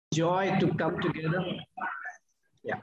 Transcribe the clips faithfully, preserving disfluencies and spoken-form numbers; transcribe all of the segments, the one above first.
Joy to come together. Yeah.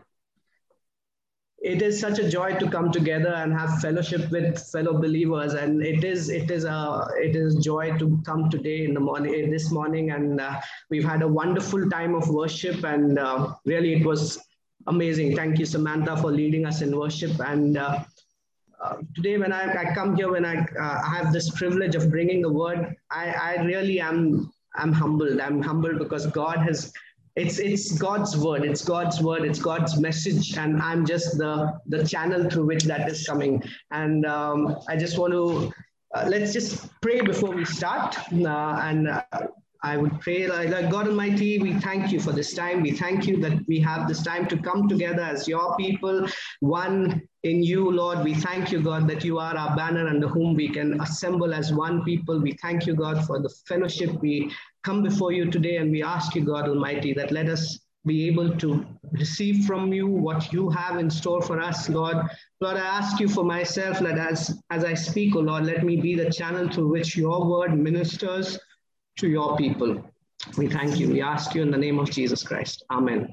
It is such a joy to come together and have fellowship with fellow believers, and it is it is a it is joy to come today in the morning this morning, and uh, we've had a wonderful time of worship, and uh, really it was amazing. Thank you, Samantha, for leading us in worship. And uh, uh, today, when I, I come here, when I uh, have this privilege of bringing the word, I, I really am I'm humbled. I'm humbled because God has it's it's God's word. It's God's word. It's God's message, and I'm just the the channel through which that is coming. And um, I just want to uh, let's just pray before we start. Uh, and uh, I would pray, like, like God Almighty, we thank you for this time. We thank you that we have this time to come together as your people, one in you, Lord. We thank you, God, that you are our banner under whom we can assemble as one people. We thank you, God, for the fellowship. We come before you today and we ask you, God Almighty, that let us be able to receive from you what you have in store for us, Lord. Lord, I ask you for myself that as, as I speak, oh Lord, let me be the channel through which your word ministers to your people. We thank you. We ask you in the name of Jesus Christ. Amen.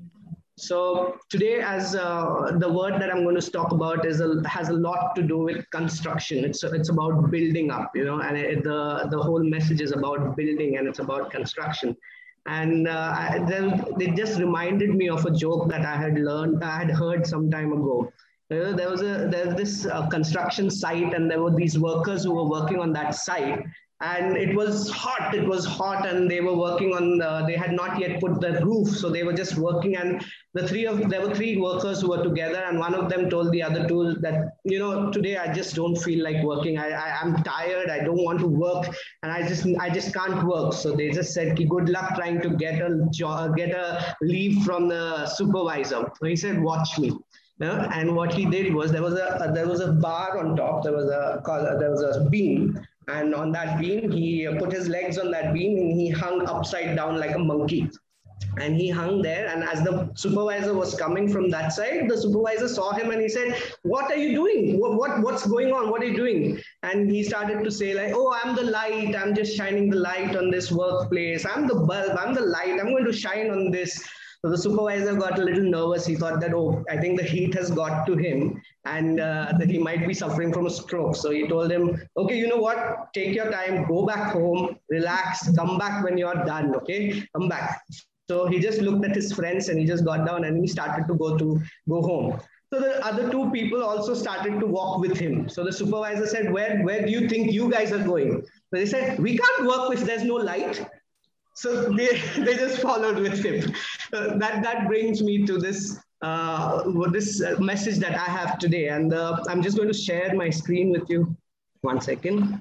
So today, as uh, the word that I'm going to talk about is a, has a lot to do with construction. It's it's about building up, you know, and it, the the whole message is about building and it's about construction. And uh, I, then it just reminded me of a joke that I had learned, I had heard some time ago. You know, there was a there's this uh, construction site, and there were these workers who were working on that site. And it was hot, it was hot, and they were working on, the, they had not yet put the roof, so they were just working, and the three of, there were three workers who were together, and one of them told the other two that, you know, today I just don't feel like working, I, I, I'm tired, I don't want to work, and I just, I just can't work. So they just said, good luck trying to get a job, get a leave from the supervisor. So he said, watch me. Yeah, and what he did was there was a there was a bar on top. There was a there was a beam, and on that beam he put his legs on that beam and he hung upside down like a monkey. And he hung there. And as the supervisor was coming from that side, the supervisor saw him and he said, "What are you doing? What, what what's going on? What are you doing?" And he started to say like, "Oh, I'm the light. I'm just shining the light on this workplace. I'm the bulb. I'm the light. I'm going to shine on this." So the supervisor got a little nervous. He thought that, oh, I think the heat has got to him and uh, that he might be suffering from a stroke. So he told him, okay, you know what? Take your time, go back home, relax, come back when you're done, okay? Come back. So he just looked at his friends and he just got down and he started to go to go home. So the other two people also started to walk with him. So the supervisor said, where, where do you think you guys are going? So they said, we can't work if there's no light. So they, they just followed with him. Uh, that, that brings me to this, uh, this message that I have today. And uh, I'm just going to share my screen with you. One second.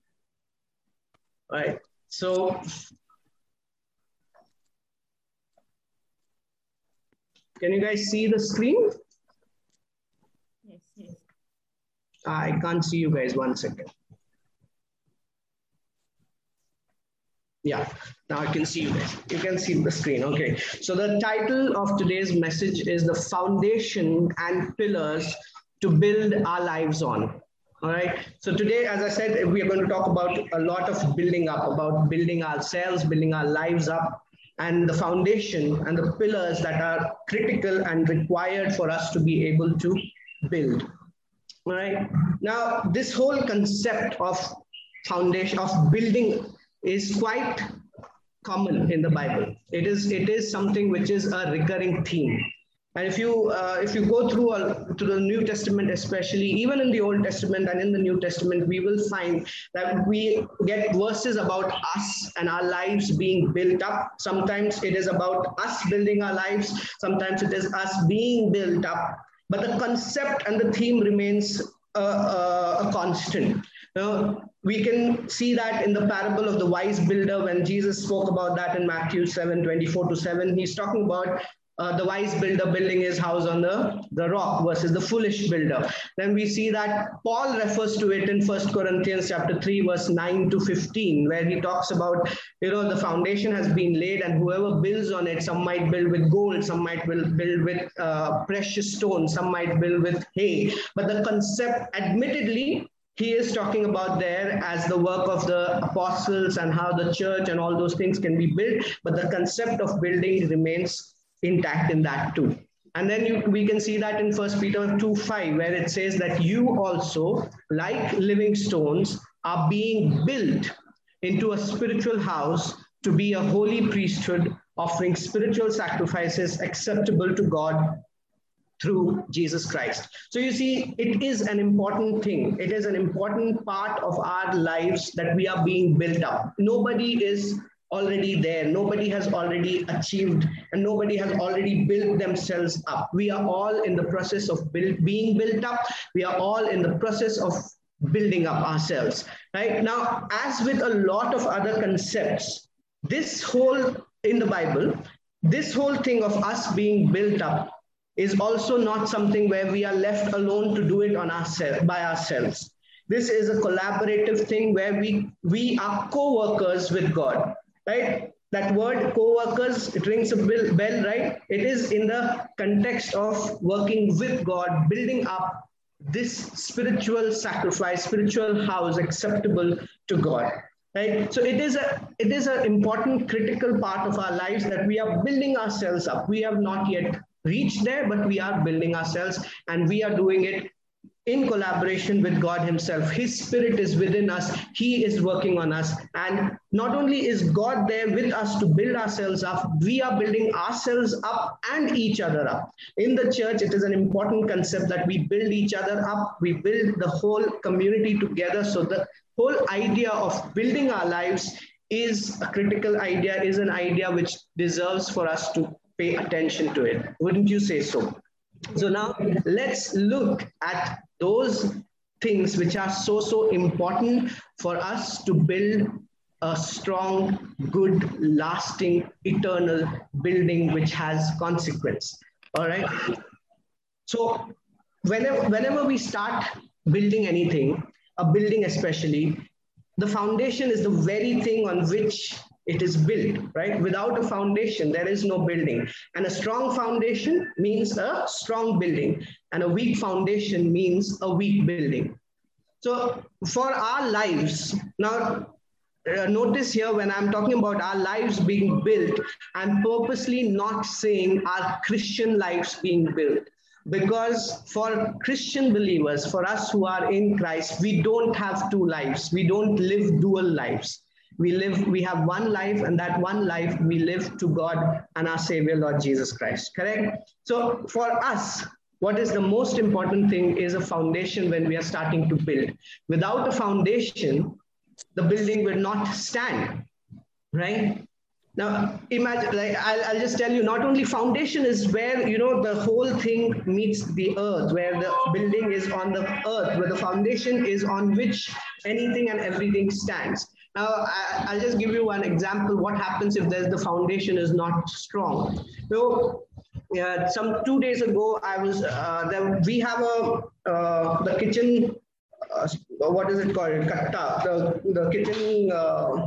All right. So can you guys see the screen? Yes, yes. I can't see you guys. One second. Yeah, now I can see you guys. You can see the screen. Okay. So the title of today's message is The Foundation and Pillars to Build Our Lives On. All right. So today, as I said, we are going to talk about a lot of building up, about building ourselves, building our lives up, and the foundation and the pillars that are critical and required for us to be able to build. All right. Now, this whole concept of foundation, of building, is quite common in the Bible. It is it is something which is a recurring theme. And if you uh, if you go through uh, to the New Testament, especially even in the Old Testament and in the New Testament, we will find that we get verses about us and our lives being built up. Sometimes it is about us building our lives. Sometimes it is us being built up. But the concept and the theme remains a, a, a constant. You know, we can see that in the parable of the wise builder when Jesus spoke about that in Matthew seven, twenty-four to seven. He's talking about uh, the wise builder building his house on the, the rock versus the foolish builder. Then we see that Paul refers to it in First Corinthians chapter three, verse nine to fifteen, where he talks about, you know, the foundation has been laid and whoever builds on it, some might build with gold, some might build, build with uh, precious stones, some might build with hay. But the concept, admittedly, he is talking about there as the work of the apostles and how the church and all those things can be built, but the concept of building remains intact in that too. And then you, we can see that in First Peter two five, where it says that you also, like living stones, are being built into a spiritual house to be a holy priesthood, offering spiritual sacrifices acceptable to God through Jesus Christ. So you see, it is an important thing. It is an important part of our lives that we are being built up. Nobody is already there. Nobody has already achieved, and nobody has already built themselves up. We are all in the process of build, being built up. We are all in the process of building up ourselves. Right now, as with a lot of other concepts, this whole in the Bible, this whole thing of us being built up is also not something where we are left alone to do it on ourselves by ourselves. This is a collaborative thing where we we are co-workers with God, right? That word co-workers, it rings a bell, right? It is in the context of working with God, building up this spiritual sacrifice, spiritual house acceptable to God. Right? So it is a it is an important critical part of our lives that we are building ourselves up. We have not yet reached there, but we are building ourselves, and we are doing it in collaboration with God himself. His spirit is within us. He is working on us. And not only is God there with us to build ourselves up, we are building ourselves up and each other up. In the church, it is an important concept that we build each other up. We build the whole community together. So the whole idea of building our lives is a critical idea, is an idea which deserves for us to pay attention to it. Wouldn't you say so? So now let's look at those things which are so, so important for us to build a strong, good, lasting, eternal building which has consequence. All right. So whenever, whenever we start building anything, a building especially, the foundation is the very thing on which it is built, right? Without a foundation, there is no building. And a strong foundation means a strong building, and a weak foundation means a weak building. So for our lives, now uh, notice here when I'm talking about our lives being built, I'm purposely not saying our Christian lives being built. Because for Christian believers, for us who are in Christ, we don't have two lives. We don't live dual lives. We live, we have one life, and that one life we live to God and our Savior, Lord Jesus Christ. Correct? So for us, what is the most important thing is a foundation when we are starting to build. Without a foundation, the building will not stand, right? Now, imagine, like, I'll, I'll just tell you, not only foundation is where, you know, the whole thing meets the earth, where the building is on the earth, where the foundation is on which anything and everything stands. Now, I, I'll just give you one example. What happens if there's the foundation is not strong? So, yeah, some two days ago, I was, uh, there, we have a, uh, the kitchen, uh, what is it called? Katta, the, the kitchen, uh,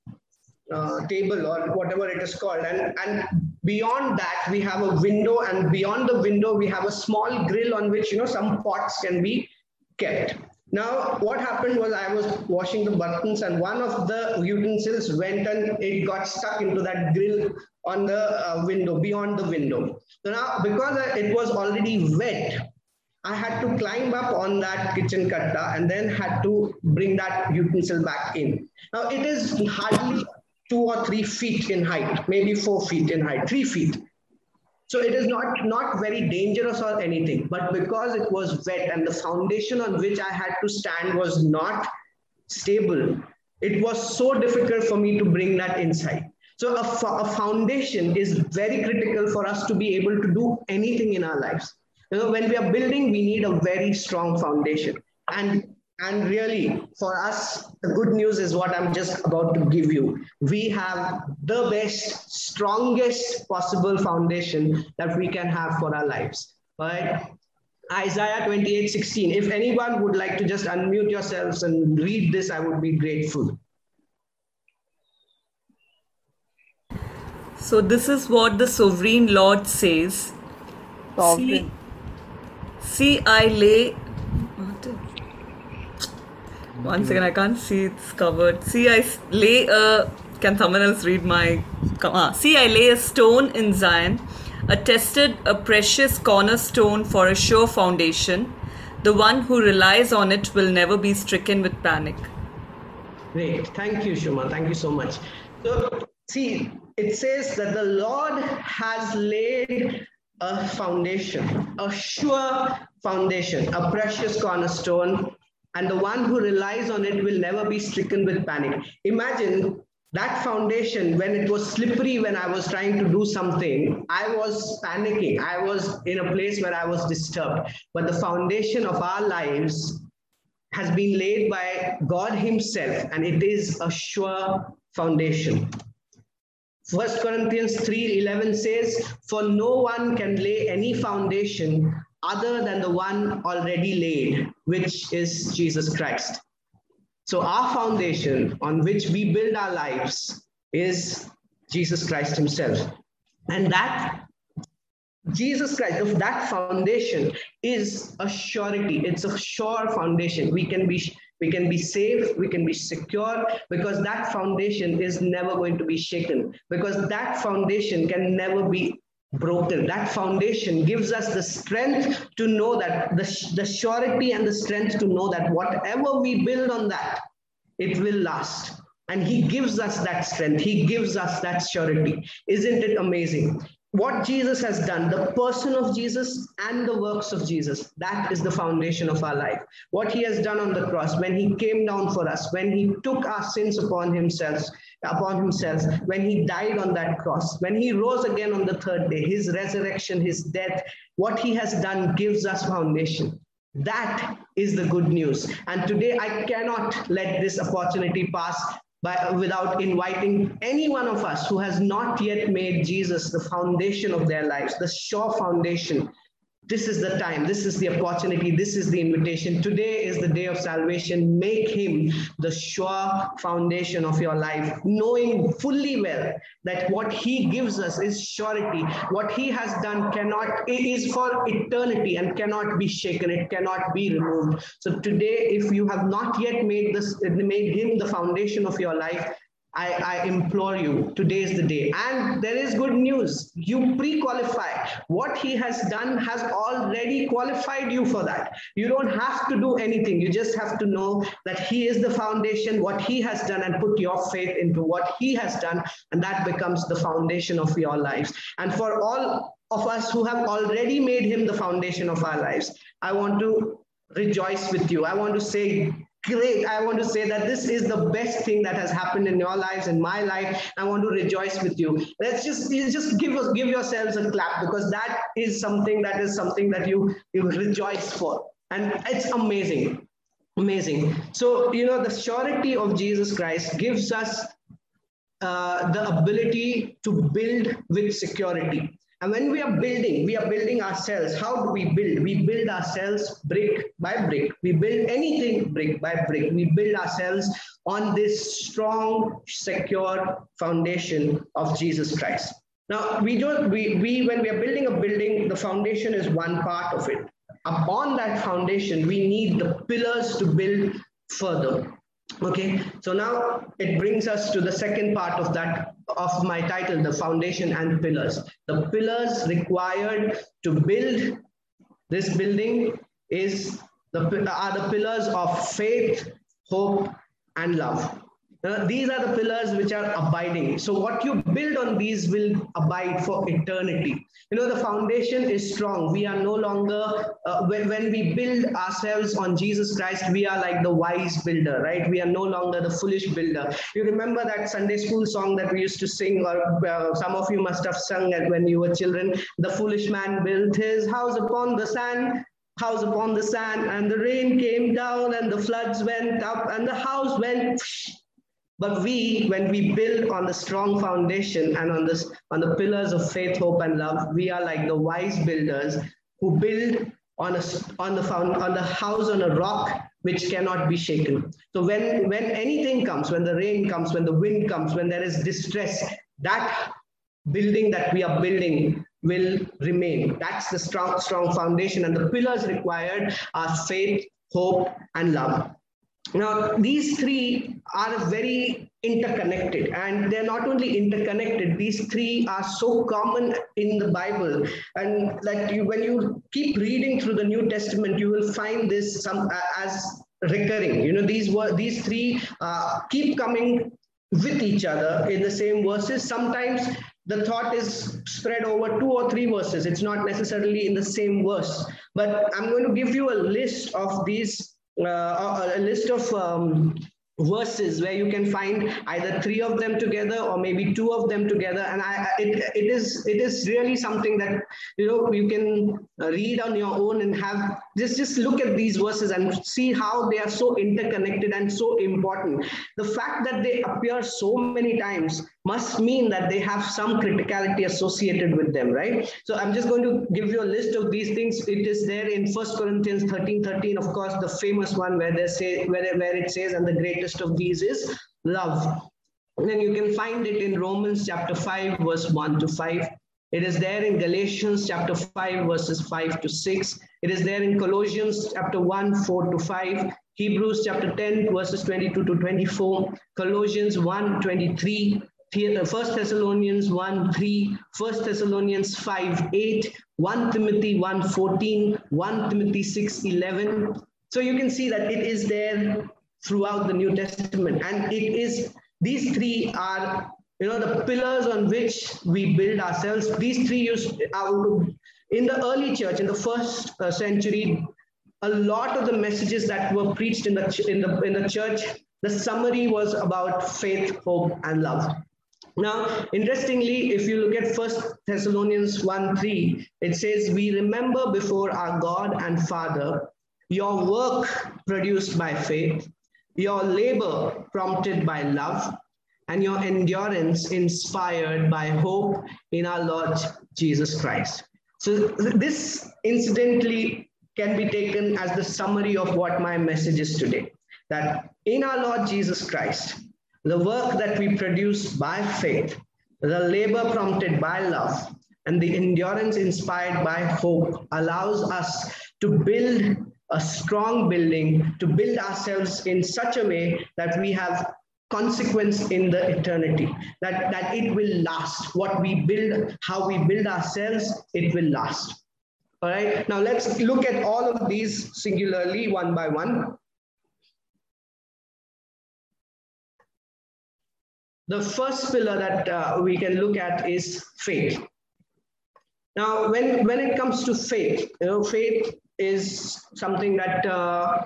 Uh, table or whatever it is called, and and beyond that we have a window, and beyond the window we have a small grill on which, you know, some pots can be kept. Now what happened was I was washing the buttons, and one of the utensils went and it got stuck into that grill on the uh, window, beyond the window. So now, because it was already wet, I had to climb up on that kitchen katta and then had to bring that utensil back in. Now it is hardly two or three feet in height, maybe four feet in height, three feet. So it is not, not very dangerous or anything, but because it was wet and the foundation on which I had to stand was not stable, it was so difficult for me to bring that inside. So a, a foundation is very critical for us to be able to do anything in our lives. You know, when we are building, we need a very strong foundation. And And really, for us, the good news is what I'm just about to give you. We have the best, strongest possible foundation that we can have for our lives. Right? Isaiah twenty-eight sixteen. If anyone would like to just unmute yourselves and read this, I would be grateful. So this is what the sovereign Lord says. Sovereign. See, see I lay... One second, I can't see, it's covered. See, I lay a. Can someone else read my. Ah, see, I lay a stone in Zion, a tested, a precious cornerstone for a sure foundation. The one who relies on it will never be stricken with panic. Great. Thank you, Shuma. Thank you so much. So, see, it says that the Lord has laid a foundation, a sure foundation, a precious cornerstone, and the one who relies on it will never be stricken with panic. Imagine that foundation, when it was slippery, when I was trying to do something, I was panicking. I was in a place where I was disturbed. But the foundation of our lives has been laid by God himself, and it is a sure foundation. First Corinthians three eleven says, for no one can lay any foundation other than the one already laid, which is Jesus Christ. So our foundation on which we build our lives is Jesus Christ himself. And that Jesus Christ, of that foundation is a surety. It's a sure foundation. We can be we can be safe, we can be secure, because that foundation is never going to be shaken, because that foundation can never be broken. That foundation gives us the strength to know that, the, the surety and the strength to know that whatever we build on that, it will last. And he gives us that strength. He gives us that surety. Isn't it amazing? What Jesus has done, the person of Jesus and the works of Jesus, that is the foundation of our life. What he has done on the cross, when he came down for us, when he took our sins upon himself, upon himself, when he died on that cross, when he rose again on the third day, his resurrection, his death, what he has done gives us foundation. That is the good news. And today I cannot let this opportunity pass By, without inviting any one of us who has not yet made Jesus the foundation of their lives, the sure foundation. This is the time, this is the opportunity, this is the invitation. Today is the day of salvation. Make him the sure foundation of your life, knowing fully well that what he gives us is surety. What he has done cannot, it is for eternity and cannot be shaken, it cannot be removed. So today, if you have not yet made this, made him the foundation of your life, I, I implore you, today is the day. And there is good news. You pre-qualify. What he has done has already qualified you for that. You don't have to do anything. You just have to know that he is the foundation, what he has done, and put your faith into what he has done. And that becomes the foundation of your lives. And for all of us who have already made him the foundation of our lives, I want to rejoice with you. I want to say, great. I want to say that this is the best thing that has happened in your lives, in my life. I want to rejoice with you. Let's just, just give us, give yourselves a clap, because that is something that is something that you, you rejoice for. And it's amazing, amazing. So, you know, the surety of Jesus Christ gives us uh, the ability to build with security. And when we are building, we are building ourselves. How do we build? We build ourselves brick by brick. We build anything brick by brick. We build ourselves on this strong, secure foundation of Jesus Christ. Now, we don't, we, we, when we are building a building, the foundation is one part of it. Upon that foundation, we need the pillars to build further. Okay, so now it brings us to the second part of that, of my title, the foundation and pillars. The pillars required to build this building is the, are the pillars of faith, hope, and love. Uh, these are the pillars which are abiding. So what you build on these will abide for eternity. You know, the foundation is strong. We are no longer, uh, when, when we build ourselves on Jesus Christ, we are like the wise builder, right? We are no longer the foolish builder. You remember that Sunday school song that we used to sing, or uh, some of you must have sung it when you were children. The foolish man built his house upon the sand. House upon the sand, and the rain came down, and the floods went up, and the house went. But we, when we build on the strong foundation and on this, on the pillars of faith, hope, and love, we are like the wise builders who build on a on the found on the house on a rock which cannot be shaken. So when when anything comes, when the rain comes, when the wind comes, when there is distress, that building that we are building will remain. That's the strong strong foundation, and the pillars required are faith, hope, and love. Now, these three are very interconnected, and they're not only interconnected, these three are so common in the Bible. And that you, when you keep reading through the New Testament, you will find this some as recurring. You know, these were these three uh, keep coming with each other in the same verses. Sometimes the thought is spread over two or three verses. It's not necessarily in the same verse. But I'm going to give you a list of these, uh, a list of um, verses where you can find either three of them together or maybe two of them together. And I, it, it is it is really something that, you know, you can read on your own and have just just look at these verses and see how they are so interconnected and so important. The fact that they appear so many times must mean that they have some criticality associated with them, right? So I'm just going to give you a list of these things. It is there in First Corinthians thirteen thirteen, of course, the famous one where they say where, where it says, and the greatest of these is love. And then you can find it in Romans chapter five, verse one to five. It is there in Galatians chapter five, verses five to six. It is there in Colossians chapter one, four to five. Hebrews chapter ten, verses twenty-two to twenty-four. Colossians one, twenty-three. First Thessalonians one, three. First Thessalonians five, eight. First Timothy one, fourteen. First Timothy six, eleven. So you can see that it is there throughout the New Testament. And it is, these three are, you know, the pillars on which we build ourselves. These three used, in the early church, in the first uh, century, a lot of the messages that were preached in the, in the, in the church, the summary was about faith, hope, and love. Now, interestingly, if you look at First Thessalonians one, three, it says, we remember before our God and Father your work produced by faith, your labor prompted by love, and your endurance inspired by hope in our Lord Jesus Christ. So this incidentally can be taken as the summary of what my message is today, that in our Lord Jesus Christ, the work that we produce by faith, the labor prompted by love, and the endurance inspired by hope allows us to build a strong building, to build ourselves in such a way that we have consequence in the eternity, that, that it will last. What we build, how we build ourselves, it will last. All right, now let's look at all of these singularly, one by one. The first pillar that uh, we can look at is faith. Now, when, when it comes to faith, you know, faith is something that uh,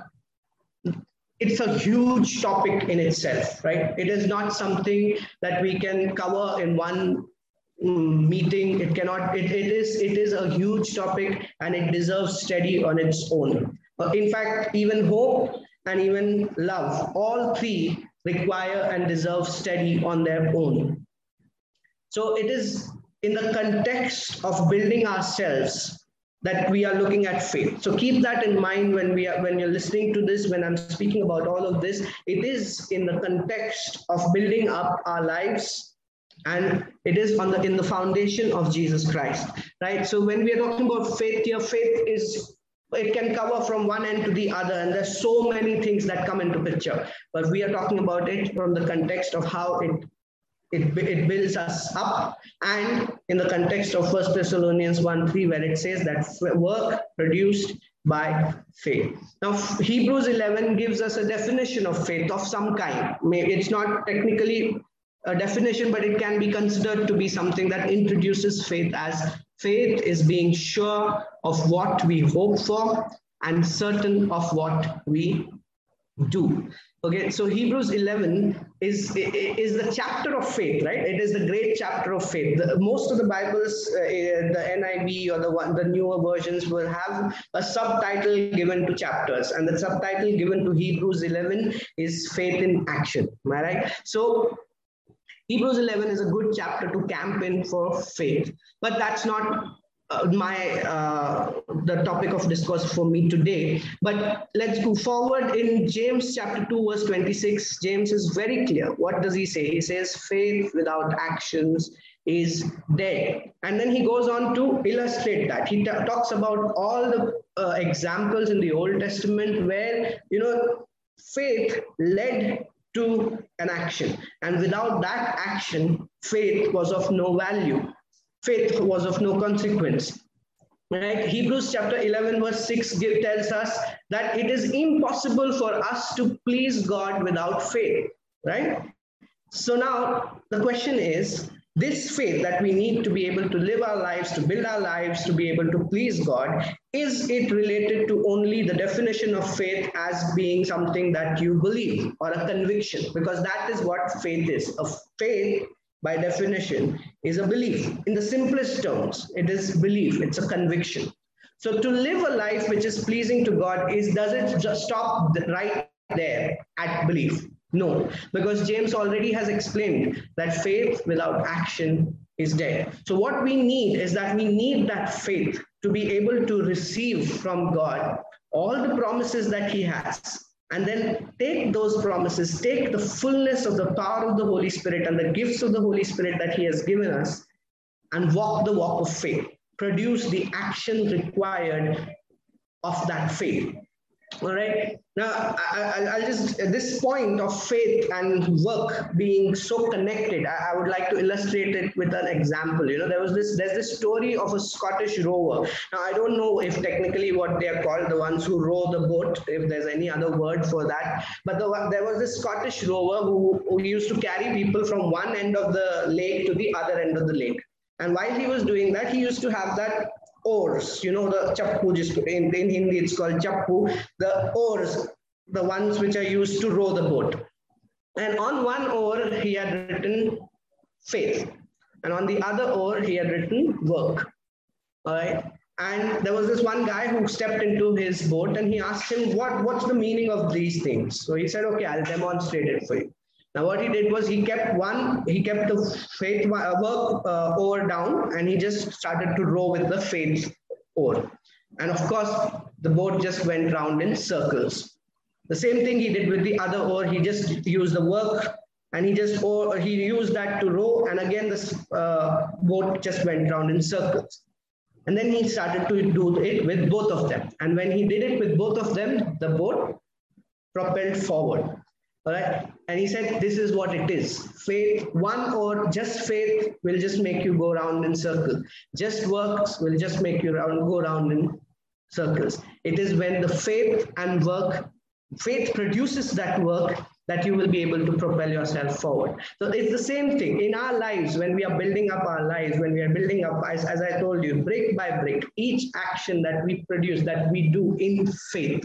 it's a huge topic in itself, right? It is not something that we can cover in one um, meeting. It cannot, it, it is it is a huge topic, and it deserves study on its own. Uh, in fact, even hope and even love, all three require and deserve study on their own. So it is in the context of building ourselves that we are looking at faith. So keep that in mind when we are when you're listening to this, when I'm speaking about all of this. It is in the context of building up our lives, and it is on the in the foundation of Jesus Christ, right? So when we are talking about faith here, faith is, it can cover from one end to the other, and there's so many things that come into picture. But we are talking about it from the context of how it It, it builds us up, and in the context of First Thessalonians one, three, where it says that work produced by faith. Now, Hebrews eleven gives us a definition of faith of some kind. It's not technically a definition, but it can be considered to be something that introduces faith as faith is being sure of what we hope for and certain of what we do. Okay, so Hebrews eleven is, is the chapter of faith, right? It is the great chapter of faith. The, most of the Bibles, uh, the N I V or the one, the newer versions will have a subtitle given to chapters, and the subtitle given to Hebrews eleven is Faith in Action. Am I right? So Hebrews eleven is a good chapter to camp in for faith, but that's not Uh, my uh, the topic of discourse for me today. But let's go forward in James chapter two, verse twenty-six. James is very clear. What does he say? He says, faith without actions is dead. And then he goes on to illustrate that. He talks about all the uh, examples in the Old Testament where, you know, faith led to an action. And without that action, faith was of no value. Faith was of no consequence. Right? Hebrews chapter eleven verse six give, tells us that it is impossible for us to please God without faith. Right? So now the question is, this faith that we need to be able to live our lives, to build our lives, to be able to please God, is it related to only the definition of faith as being something that you believe or a conviction? Because that is what faith is. A faith, by definition, is a belief. In the simplest terms, it is belief, it's a conviction. So to live a life which is pleasing to God, is does it just stop right there at belief? No, because James already has explained that faith without action is dead. So what we need is that we need that faith to be able to receive from God all the promises that he has, and then take those promises, take the fullness of the power of the Holy Spirit and the gifts of the Holy Spirit that he has given us, and walk the walk of faith, produce the action required of that faith. All right. Now, I, I'll just, at this point of faith and work being so connected, I, I would like to illustrate it with an example. You know, there was this, there's this story of a Scottish rower. Now, I don't know if technically what they are called, the ones who row the boat, if there's any other word for that. But the, there was this Scottish rower who, who used to carry people from one end of the lake to the other end of the lake. And while he was doing that, he used to have that oars, you know, the chappu, in, in Hindi it's called chappu, the oars, the ones which are used to row the boat. And on one oar, he had written faith. And on the other oar, he had written work. All right. And there was this one guy who stepped into his boat and he asked him, what, what's the meaning of these things? So he said, okay, I'll demonstrate it for you. Now, what he did was he kept one, he kept the faith work uh, oar down, and he just started to row with the faith oar. And of course, the boat just went round in circles. The same thing he did with the other oar. He just used the work, and he just or he used that to row, and again this uh, boat just went round in circles. And then he started to do it with both of them. And when he did it with both of them, the boat propelled forward. All right. And he said, this is what it is. Faith, one or just faith will just make you go round in circles. Just works will just make you round, go round in circles. It is when the faith and work, faith produces that work, that you will be able to propel yourself forward. So it's the same thing in our lives. When we are building up our lives, when we are building up, as, as I told you, brick by brick, each action that we produce, that we do in faith,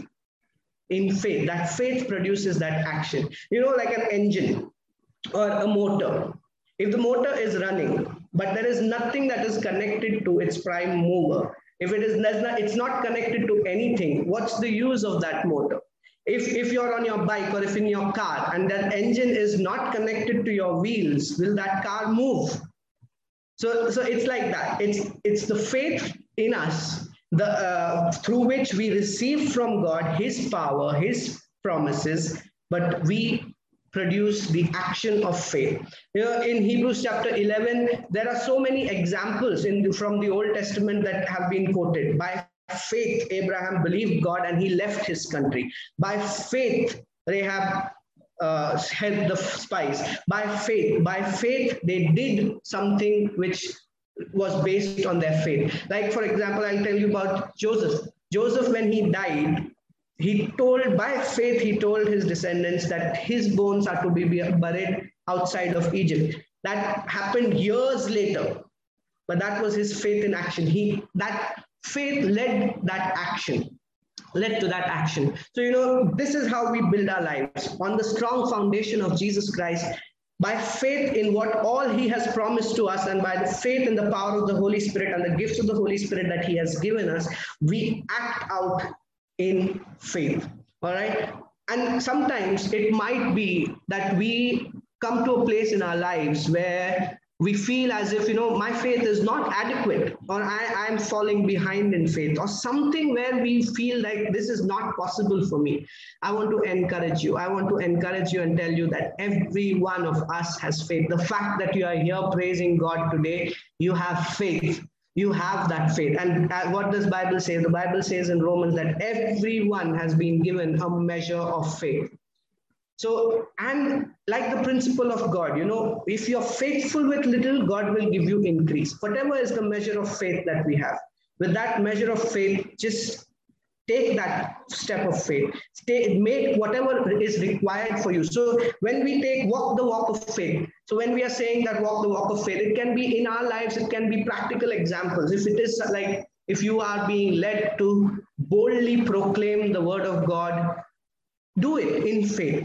in faith, that faith produces that action. You know, like an engine or a motor. If the motor is running, but there is nothing that is connected to its prime mover, if it is not, it's not connected to anything, what's the use of that motor? If, if you're on your bike or if in your car and that engine is not connected to your wheels, will that car move? So, so it's like that. It's, it's the faith in us, the uh, through which we receive from God his power, his promises, but we produce the action of faith. You know, in Hebrews chapter eleven, there are so many examples in the, from the Old Testament that have been quoted. By faith, Abraham believed God and he left his country. By faith, Rahab uh, held the spies. By faith, by faith, they did something which was based on their faith. Like, for example, I'll tell you about Joseph. Joseph, when he died, he told, by faith, he told his descendants that his bones are to be buried outside of Egypt. That happened years later, but that was his faith in action. He, that faith led that action, led to that action. So, you know, this is how we build our lives, on the strong foundation of Jesus Christ, by faith in what all he has promised to us, and by the faith in the power of the Holy Spirit and the gifts of the Holy Spirit that he has given us, we act out in faith. All right. And sometimes it might be that we come to a place in our lives where we feel as if, you know, my faith is not adequate, or I am falling behind in faith, or something where we feel like this is not possible for me. I want to encourage you. I want to encourage you and tell you that every one of us has faith. The fact that you are here praising God today, you have faith. You have that faith. And what does the Bible say? The Bible says in Romans that everyone has been given a measure of faith. So, and like the principle of God, you know, if you're faithful with little, God will give you increase. Whatever is the measure of faith that we have, with that measure of faith, just take that step of faith. Stay, make whatever is required for you. So when we take walk the walk of faith, so when we are saying that walk the walk of faith, it can be in our lives, it can be practical examples. If it is like, if you are being led to boldly proclaim the word of God, do it in faith.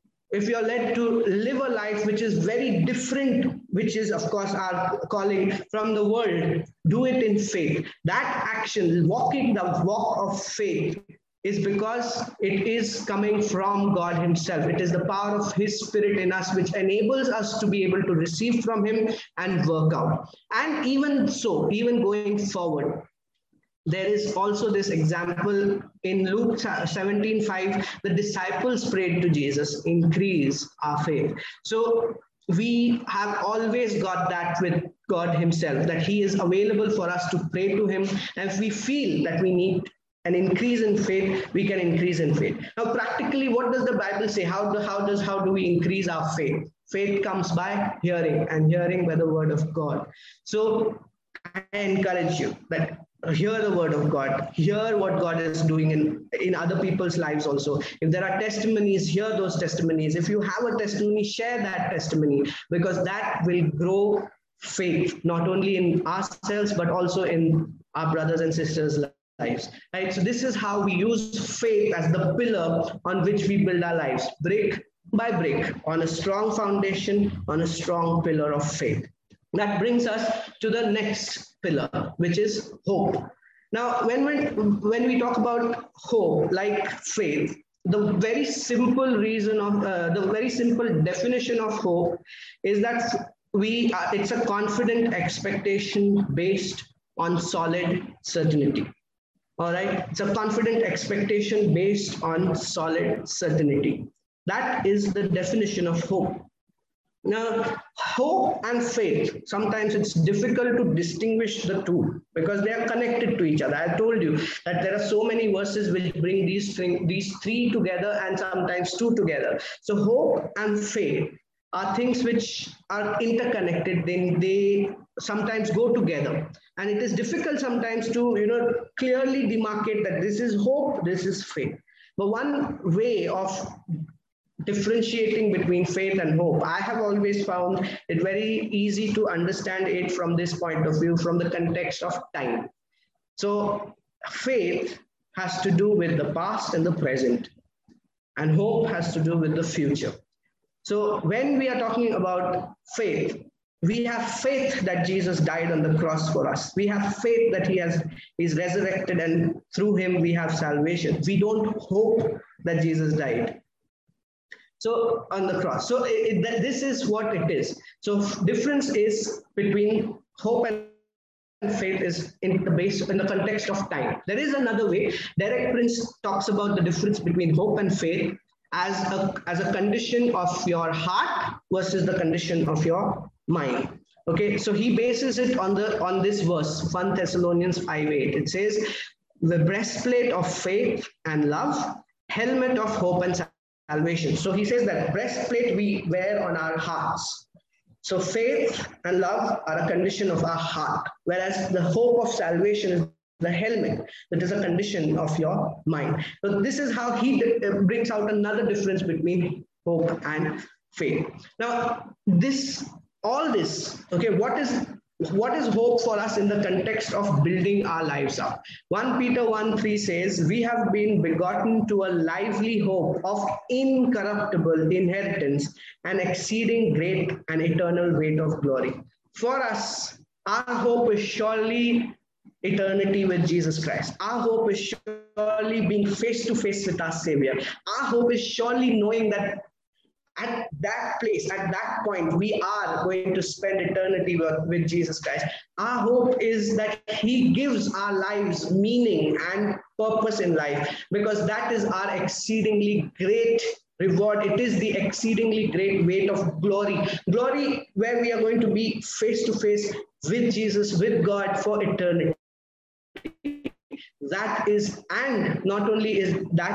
If you're led to live a life which is very different, which is of course our calling from the world, do it in faith. That action, walking the walk of faith, is because it is coming from God himself. It is the power of his spirit in us which enables us to be able to receive from him and work out. And even so, even going forward, there is also this example in Luke seventeen five, the disciples prayed to Jesus, increase our faith. So we have always got that with God himself, that he is available for us to pray to him. And if we feel that we need an increase in faith, we can increase in faith. Now, practically, what does the Bible say? How do, how does, how do we increase our faith? Faith comes by hearing, and hearing by the word of God. So I encourage you that hear the word of God, hear what God is doing in, in other people's lives also. If there are testimonies, hear those testimonies. If you have a testimony, share that testimony, because that will grow faith, not only in ourselves, but also in our brothers and sisters' lives. Right? So this is how we use faith as the pillar on which we build our lives, brick by brick, on a strong foundation, on a strong pillar of faith. That brings us to the next pillar, which is hope. Now, when we, when we talk about hope, like faith, the very simple reason of, uh, the very simple definition of hope is that we, uh, it's a confident expectation based on solid certainty. All right, it's a confident expectation based on solid certainty. That is the definition of hope. Now, hope and faith, sometimes it's difficult to distinguish the two because they are connected to each other. I told you that there are so many verses which bring these, thing, these three together and sometimes two together. So hope and faith are things which are interconnected. Then they sometimes go together. And it is difficult sometimes to, you know, clearly demarcate that this is hope, this is faith. But one way of differentiating between faith and hope, I have always found it very easy to understand it from this point of view, from the context of time. So faith has to do with the past and the present, and hope has to do with the future. So when we are talking about faith, we have faith that Jesus died on the cross for us. We have faith that he has is resurrected, and through him we have salvation. We don't hope that Jesus died. So on the cross. So it, it, this is what it is. So difference is between hope and faith is in the base, in the context of time. There is another way. Derek Prince talks about the difference between hope and faith as a, as a condition of your heart versus the condition of your mind. Okay, so he bases it on the on this verse, First Thessalonians five eight. It says, the breastplate of faith and love, helmet of hope and salvation. So he says that breastplate we wear on our hearts. So faith and love are a condition of our heart, whereas the hope of salvation is the helmet that is a condition of your mind. So this is how he brings out another difference between hope and faith. Now, this, all this, okay, what is What is hope for us in the context of building our lives up? First Peter one three says, we have been begotten to a lively hope of incorruptible inheritance and exceeding great and eternal weight of glory. For us, our hope is surely eternity with Jesus Christ. Our hope is surely being face to face with our Savior. Our hope is surely knowing that at that place, at that point, we are going to spend eternity with, with Jesus Christ. Our hope is that he gives our lives meaning and purpose in life, because that is our exceedingly great reward. It is the exceedingly great weight of glory. Glory where we are going to be face to face with Jesus, with God for eternity. That is, and not only is that,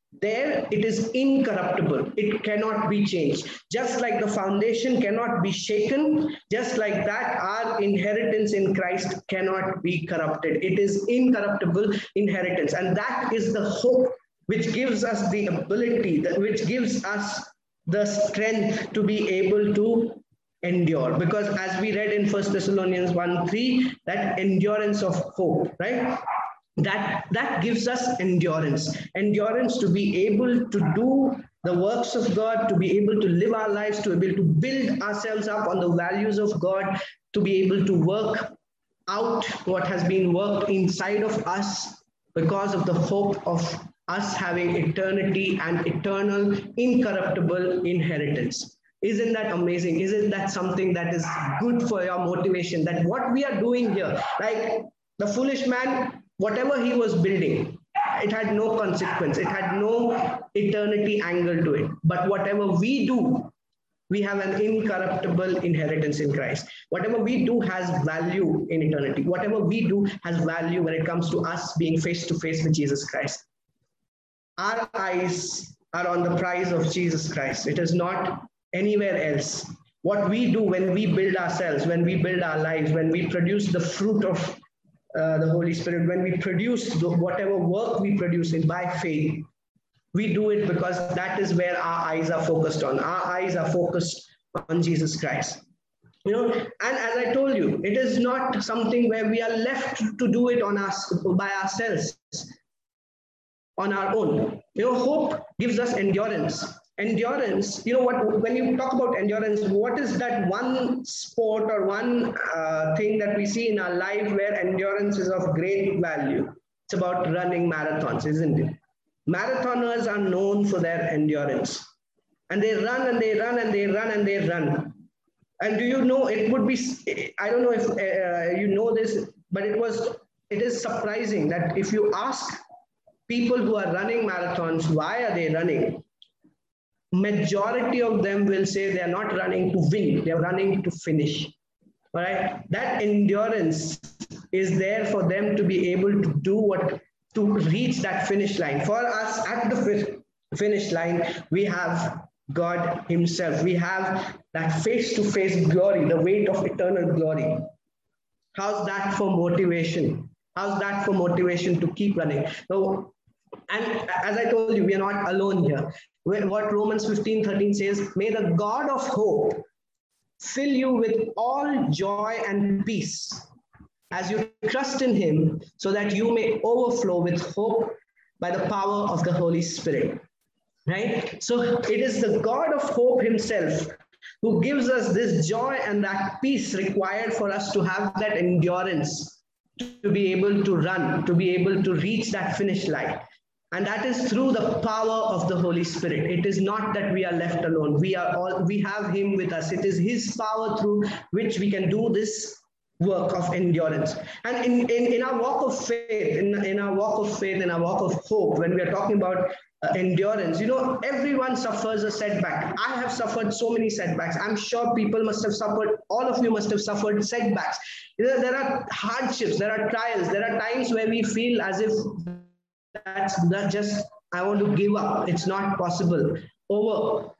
there it is incorruptible. It cannot be changed. Just like the foundation cannot be shaken, just like that, our inheritance in Christ cannot be corrupted. It is incorruptible inheritance. And that is the hope which gives us the ability, that which gives us the strength to be able to endure. Because as we read in First Thessalonians one three, that endurance of hope, right? That, that gives us endurance. Endurance to be able to do the works of God, to be able to live our lives, to be able to build ourselves up on the values of God, to be able to work out what has been worked inside of us because of the hope of us having eternity and eternal, incorruptible inheritance. Isn't that amazing? Isn't that something that is good for your motivation? That what we are doing here, like the foolish man, whatever he was building, it had no consequence. It had no eternity angle to it. But whatever we do, we have an incorruptible inheritance in Christ. Whatever we do has value in eternity. Whatever we do has value when it comes to us being face to face with Jesus Christ. Our eyes are on the prize of Jesus Christ. It is not anywhere else. What we do when we build ourselves, when we build our lives, when we produce the fruit of uh, the Holy Spirit, when we produce the, whatever work we produce in by faith, we do it because that is where our eyes are focused on. Our eyes are focused on Jesus Christ. You know, and as I told you, it is not something where we are left to do it on us by ourselves, on our own. You know, hope gives us endurance. Endurance, you know what, when you talk about endurance, what is that one sport or one uh, thing that we see in our life where endurance is of great value? It's about running marathons, isn't it? Marathoners are known for their endurance. And they run and they run and they run and they run. And do you know, it would be, I don't know if uh, you know this, but it was, it is surprising that if you ask people who are running marathons, why are they running? Majority of them will say they are not running to win, they are running to finish. All right, that endurance is there for them to be able to do what, to reach that finish line. For us at the finish line, we have God Himself. We have that face-to-face glory, the weight of eternal glory. How's that for motivation? How's that for motivation to keep running? So, and as I told you, we are not alone here. What Romans fifteen thirteen says, may the God of hope fill you with all joy and peace as you trust in Him, so that you may overflow with hope by the power of the Holy Spirit. Right? So it is the God of hope Himself who gives us this joy and that peace required for us to have that endurance, to be able to run, to be able to reach that finish line. And that is through the power of the Holy Spirit. It is not that we are left alone. We are all, we have Him with us. It is His power through which we can do this work of endurance. And in, in, in our walk of faith, in, in our walk of faith, in our walk of hope, when we are talking about uh, endurance, you know, everyone suffers a setback. I have suffered so many setbacks. I'm sure people must have suffered, all of you must have suffered setbacks. There, there are hardships, there are trials, there are times where we feel as if that's that just, I want to give up. It's not possible. Over.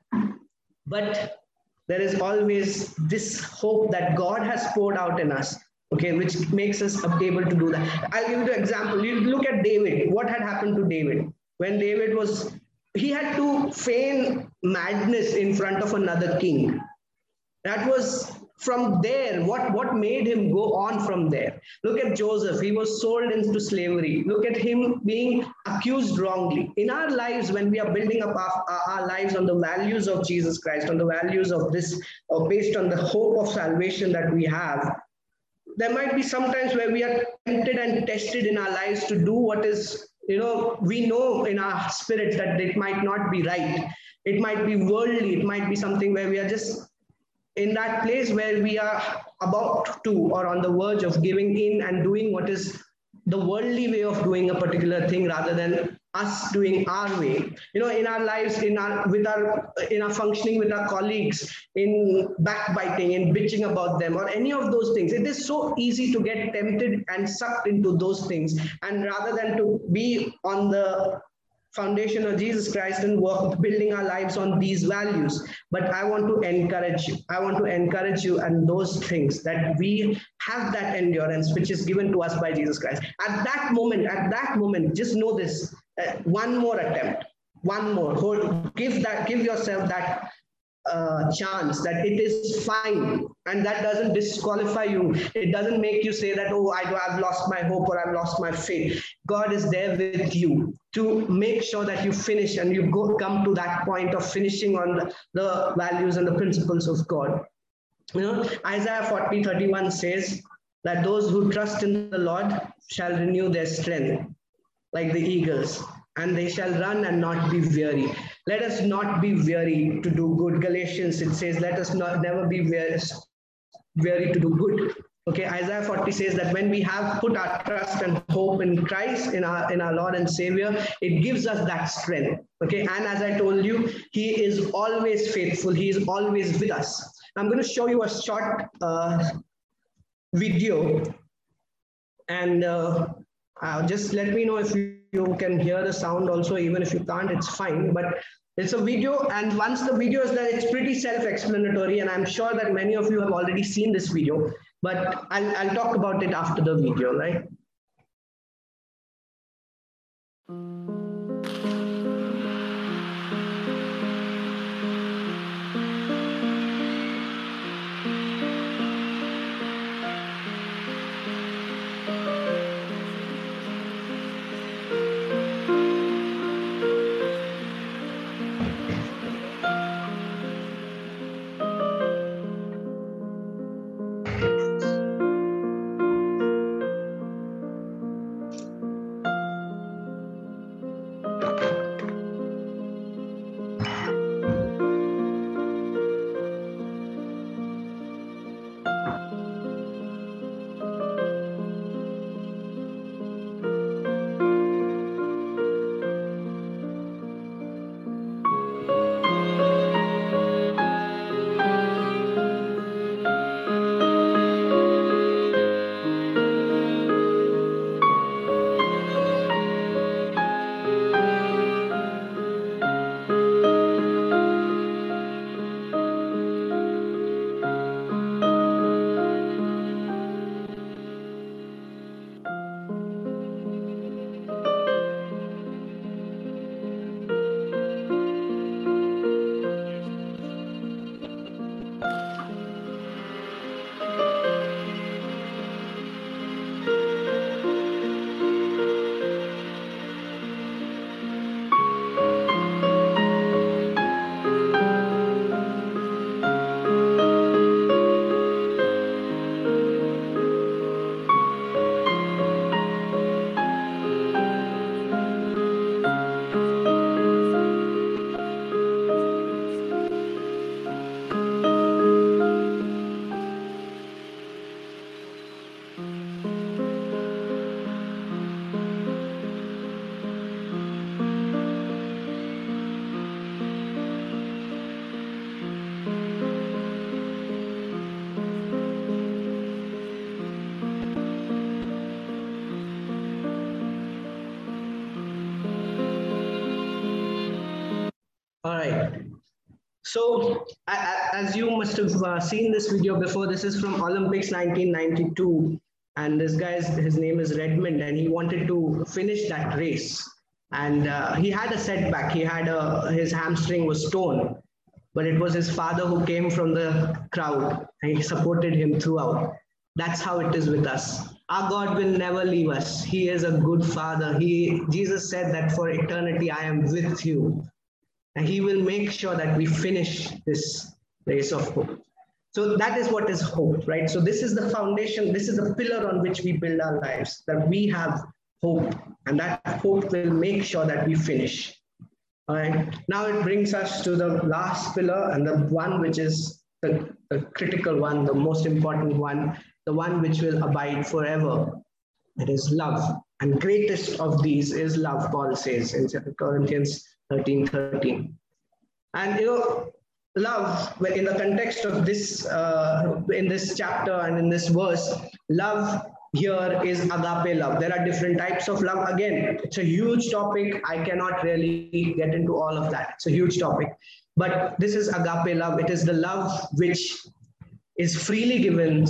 But there is always this hope that God has poured out in us, okay, which makes us able to do that. I'll give you an example. You look at David. What had happened to David? When David was, he had to feign madness in front of another king. That was from there, what, what made him go on from there? Look at Joseph. He was sold into slavery. Look at him being accused wrongly. In our lives, when we are building up our, our lives on the values of Jesus Christ, on the values of this, or based on the hope of salvation that we have, there might be some times where we are tempted and tested in our lives to do what is, you know, we know in our spirit that it might not be right. It might be worldly. It might be something where we are just in that place where we are about to or on the verge of giving in and doing what is the worldly way of doing a particular thing rather than us doing our way. You know, in our lives, in our with our in our functioning with our colleagues, in backbiting, in bitching about them, or any of those things. It is so easy to get tempted and sucked into those things. And rather than to be on the foundation of Jesus Christ and work building our lives on these values. But I want to encourage you. I want to encourage you and those things that we have that endurance which is given to us by Jesus Christ. At that moment, at that moment, just know this: uh, one more attempt, one more. Hold, give that, give yourself that uh, chance that it is fine, and that doesn't disqualify you. It doesn't make you say that, oh, I, I've lost my hope or I've lost my faith. God is there with you to make sure that you finish and you go come to that point of finishing on the, the values and the principles of God. You know, Isaiah forty thirty-one says that those who trust in the Lord shall renew their strength like the eagles, and they shall run and not be weary. Let us not be weary to do good. Galatians, it says, let us not never be weary, weary to do good. Okay, Isaiah forty says that when we have put our trust and hope in Christ, in our in our Lord and Savior, it gives us that strength. Okay, and as I told you, He is always faithful. He is always with us. I'm going to show you a short uh, video, and uh, uh, just let me know if you, you can hear the sound also. Even if you can't, it's fine. But it's a video, and once the video is there, it's pretty self-explanatory, and I'm sure that many of you have already seen this video, but I'll, I'll talk about it after the video, right? All right. So as you must have uh, seen this video before, this is from Olympics nineteen ninety-two. And this guy's, his name is Redmond, and he wanted to finish that race. And uh, he had a setback. He had a, his hamstring was torn, but it was his father who came from the crowd and he supported him throughout. That's how it is with us. Our God will never leave us. He is a good father. He, Jesus said that for eternity, I am with you. And He will make sure that we finish this race of hope. So that is what is hope, right? So this is the foundation. This is the pillar on which we build our lives, that we have hope, and that hope will make sure that we finish. All right. Now it brings us to the last pillar, and the one which is the, the critical one, the most important one, the one which will abide forever. It is love. And greatest of these is love, Paul says in Second Corinthians thirteen thirteen. And you know, love, in the context of this, uh, in this chapter and in this verse, love here is agape love. There are different types of love. Again, it's a huge topic. I cannot really get into all of that. It's a huge topic. But this is agape love. It is the love which is freely given,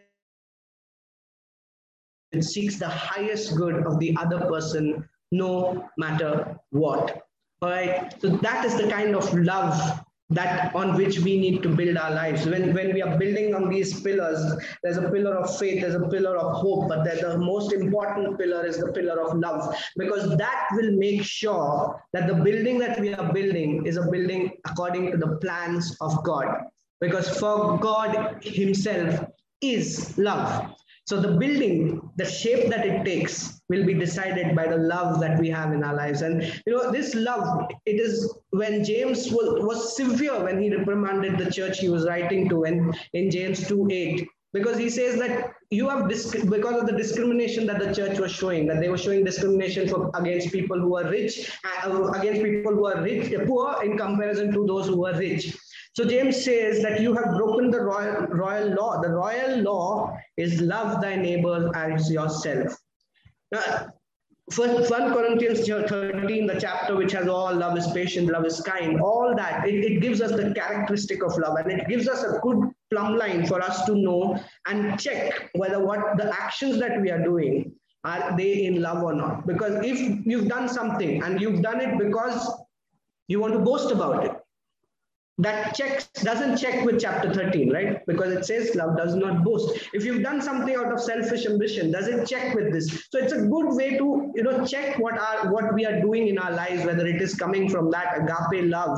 and seeks the highest good of the other person, no matter what. All right. So that is the kind of love that on which we need to build our lives. When, when we are building on these pillars, there's a pillar of faith, there's a pillar of hope, but the most important pillar is the pillar of love, because that will make sure that the building that we are building is a building according to the plans of God, because for God himself is love. So the building, the shape that it takes will be decided by the love that we have in our lives. And you know, this love, it is when James was, was severe when he reprimanded the church he was writing to, and in James two eight, because he says that you have, because of the discrimination that the church was showing, that they were showing discrimination for against people who are rich, uh, against people who are rich, poor in comparison to those who are rich. So James says that you have broken the royal, royal law. The royal law is love thy neighbor as yourself. Now, First Corinthians thirteen, the chapter which has all love is patient, love is kind, all that, it, it gives us the characteristic of love, and it gives us a good plumb line for us to know and check whether what the actions that we are doing, are they in love or not. Because if you've done something and you've done it because you want to boast about it, that checks doesn't check with chapter thirteen, right? Because it says love does not boast. If you've done something out of selfish ambition, does it check with this? So it's a good way to, you know, check what are what we are doing in our lives, whether it is coming from that agape love,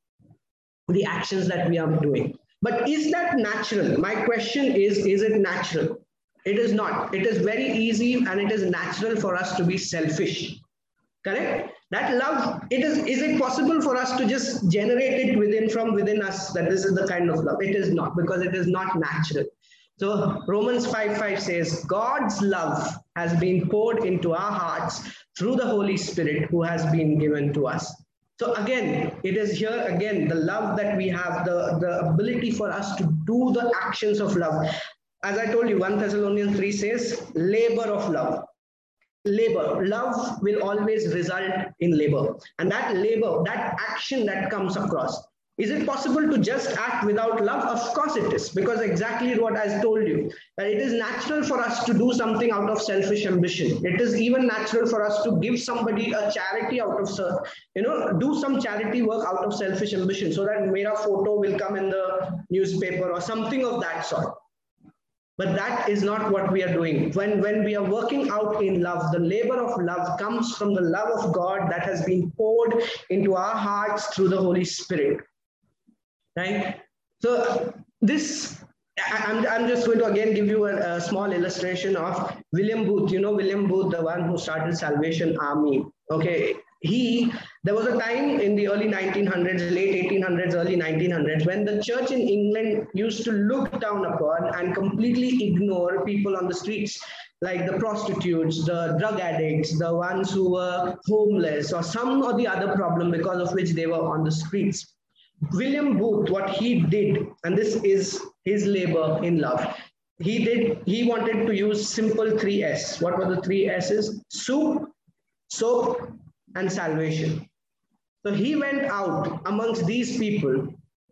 the actions that we are doing. But is that natural? My question is, is it natural? It is not. It is very easy and it is natural for us to be selfish. Correct? That love, it is, is it possible for us to just generate it within from within us, that this is the kind of love? It is not, because it is not natural. So Romans five five says, God's love has been poured into our hearts through the Holy Spirit who has been given to us. So again, it is here again, the love that we have, the, the ability for us to do the actions of love. As I told you, First Thessalonians three says, labor of love. Labor, love will always result in labor, and that labor, that action that comes across, is it possible to just act without love? Of course it is, because exactly what I told you, that it is natural for us to do something out of selfish ambition. It is even natural for us to give somebody a charity out of, you know, do some charity work out of selfish ambition, so that Mera photo will come in the newspaper or something of that sort. But that is not what we are doing. When, when we are working out in love, the labor of love comes from the love of God that has been poured into our hearts through the Holy Spirit. Right? So this, I'm, I'm just going to again give you a, a small illustration of William Booth. You know William Booth, the one who started Salvation Army. Okay. He, there was a time in the early nineteen hundreds, late eighteen hundreds, early nineteen hundreds, when the church in England used to look down upon and completely ignore people on the streets, like the prostitutes, the drug addicts, the ones who were homeless, or some or the other problem because of which they were on the streets. William Booth, what he did, and this is his labor in love, he did, he wanted to use simple three S. What were the three S's? Soup, soap, and salvation. So he went out amongst these people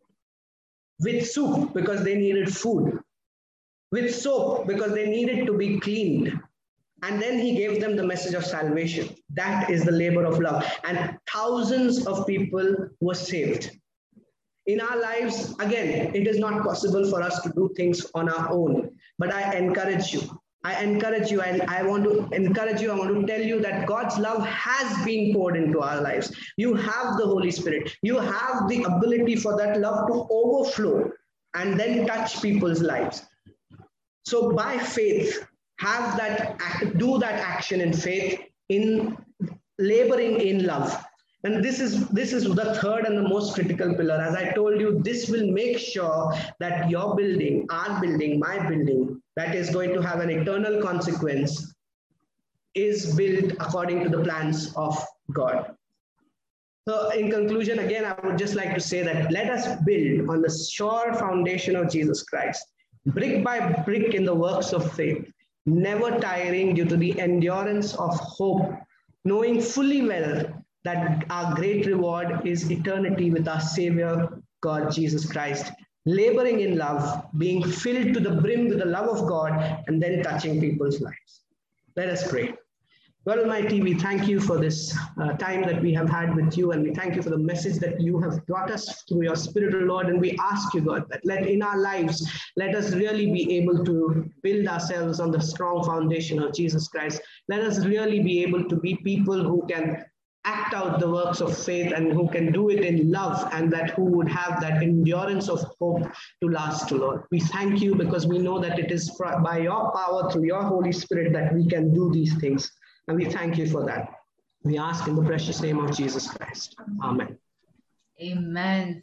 with soup because they needed food, with soap because they needed to be cleaned, and then he gave them the message of salvation. That is the labor of love, and thousands of people were saved. In our lives, again, it is not possible for us to do things on our own, but I encourage you. I encourage you, and I want to encourage you, I want to tell you that God's love has been poured into our lives. You have the Holy Spirit. You have the ability for that love to overflow and then touch people's lives. So by faith, have that, act, do that action in faith, in laboring in love. And this is, this is the third and the most critical pillar. As I told you, this will make sure that your building, our building, my building, that is going to have an eternal consequence, is built according to the plans of God. So in conclusion, again, I would just like to say that let us build on the sure foundation of Jesus Christ, brick by brick in the works of faith. never tiring due to the endurance of hope, knowing fully well that our great reward is eternity with our Savior, God, Jesus Christ, laboring in love, being filled to the brim with the love of God, and then touching people's lives. Let us pray. God Almighty, we thank you for this uh, time that we have had with you, and we thank you for the message that you have brought us through your Spirit, O Lord. And we ask you, God, that let in our lives, let us really be able to build ourselves on the strong foundation of Jesus Christ. Let us really be able to be people who can act out the works of faith and who can do it in love, and that who would have that endurance of hope to last, Lord. We thank you because we know that it is by your power through your Holy Spirit that we can do these things. And we thank you for that. We ask in the precious name of Jesus Christ. Amen. Amen.